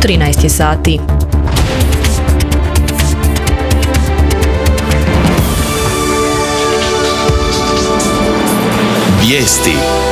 13 sati. Vijesti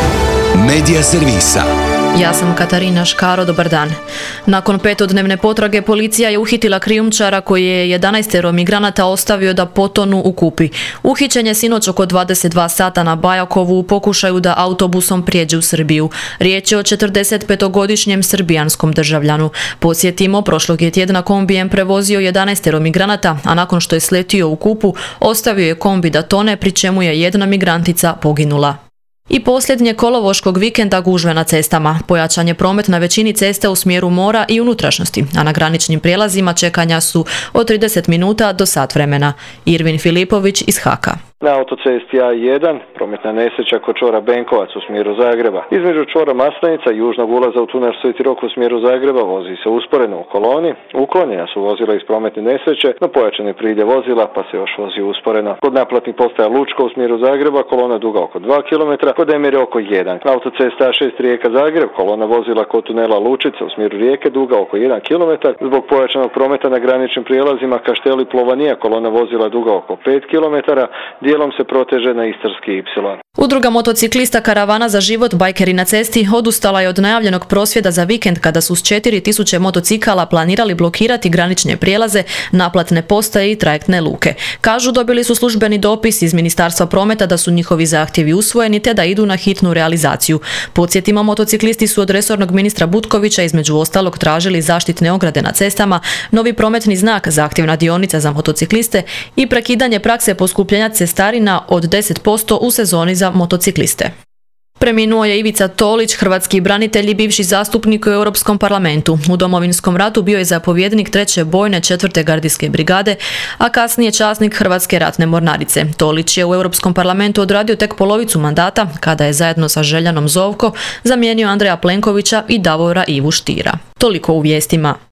Medija servisa. Ja sam Katarina Škaro, dobar dan. Nakon 5-dnevne potrage policija je uhitila krijumčara koji je 11 migranata ostavio da potonu u Kupi. Uhićen je sinoć oko 22 sata na Bajakovu u pokušaju da autobusom prijeđe u Srbiju. Riječ je o 45-godišnjem srbijanskom državljanu. Podsjetimo, prošlog je tjedna kombijem prevozio 11 migranata, a nakon što je sletio u Kupu, ostavio je kombi da tone, pri čemu je jedna migrantica poginula. I posljednje kolovoškog vikenda gužve na cestama. Pojačan je promet na većini cesta u smjeru mora i unutrašnjosti, a na graničnim prijelazima čekanja su od 30 minuta do sat vremena. Irvin Filipović iz Haka. Na autocesti A1 prometna nesreća kod čvora Benkovac u smjeru Zagreba. Između čvora Maslenica i južnog ulaza u tunel Sveti Rok u smjeru Zagreba vozi se usporeno u koloni. Uklonjena su vozila iz prometne nesreće, no pojačan je priljev vozila pa se još vozi usporeno. Kod naplatnih postaja Lučko u smjeru Zagreba kolona duga oko 2 km, kod Emire oko 1. Autocesta A6 Rijeka Zagreb kolona vozila kod tunela Lučica u smjeru Rijeke duga oko 1 km. Zbog pojačanog prometa na graničnim prijelazima Kašteli Plovanija kolona vozila duga oko 5 km. Dijelom se proteže na Istarski Y. Udruga motociklista Karavana za život Bajkeri na cesti odustala je od najavljenog prosvjeda za vikend kada su s 4000 motocikala planirali blokirati granične prijelaze, naplatne postaje i trajektne luke. Kažu, dobili su službeni dopis iz Ministarstva prometa da su njihovi zahtjevi usvojeni te da idu na hitnu realizaciju. Podsjetimo, motociklisti su od resornog ministra Butkovića između ostalog tražili zaštitne ograde na cestama, novi prometni znak, zahtjevna dionica za motocikliste i prekidanje prakse poskupljenja cestarina od 10% u sezoni za motocikliste. Preminuo je Ivica Tolić, hrvatski branitelj i bivši zastupnik u Europskom parlamentu. U Domovinskom ratu bio je zapovjednik 3. bojne 4. gardijske brigade, a kasnije časnik Hrvatske ratne mornarice. Tolić je u Europskom parlamentu odradio tek polovicu mandata, kada je zajedno sa Željanom Zovko zamijenio Andreja Plenkovića i Davora Ivu Štira. Toliko u vijestima.